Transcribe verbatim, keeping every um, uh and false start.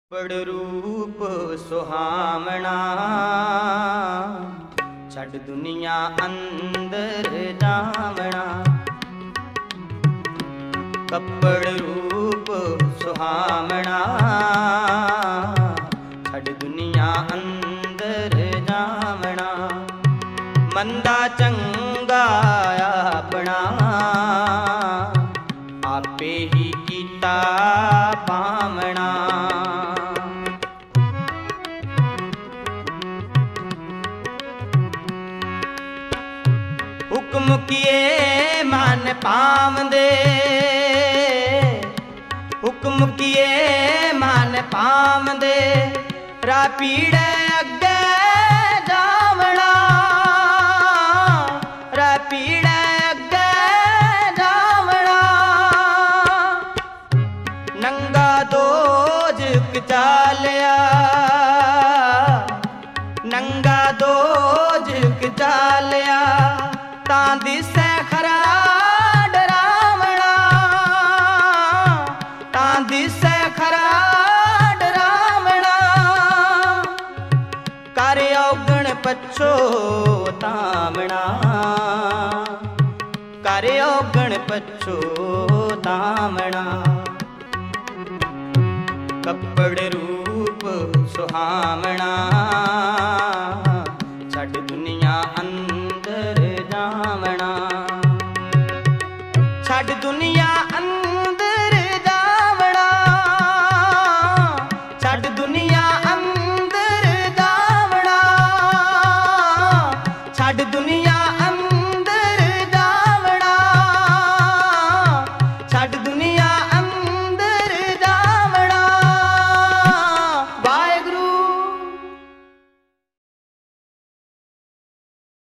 ਪੜ ਰੂਪ ਸੁਹਾਵਣਾ, ਛੱਡ ਦੁਨੀਆ ਅੰਦਰ ਜਾਵਣਾ। ਕੱਪੜ ਰੂਪ ਸੁਹਾਵਣਾ, ਛੱਡ ਦੁਨੀਆ ਅੰਦਰ ਜਾਵਣਾ। ਮੰਦਾ ਚੰਗਾ ਆਪਣਾ, ਆਪੇ ਹੀ ਕੀਤਾ ਪਾਵਣਾ। ਹੁਕਮ ਕੀਏ ਮਨ ਪਾਵੰਦੇ, ਹੁਕਮ ਕੀਏ ਮਨ ਪਾਵੰਦੇ। ਰਾਹ ਪੀੜੈ ਅੱਗੇ ਜਾਵਣਾ, ਰਾਹ ਪੀੜੈ ਅੱਗੇ ਜਾਵਣਾ। ਨੰਗਾ ਦੋਜਕ ਚਾਲਿਆ, ਨੰਗਾ ਦੋਜਕ ਚਾਲਿਆ। ਤਾਂ ਦਿਸੈ ਖਰਾ ਡਰਾਵਣਾ, ਤਾਂ ਦਿਸੈ ਖਰਾ ਡਰਾਵਣਾ। ਕਰ ਔਗਣ ਪਛੋਤਾਵਣਾ, ਕਰ ਔਗਣ ਪਛੋਤਾਵਣਾ। ਕੱਪੜ ਰੂਪ ਸੁਹਾਵਣਾ,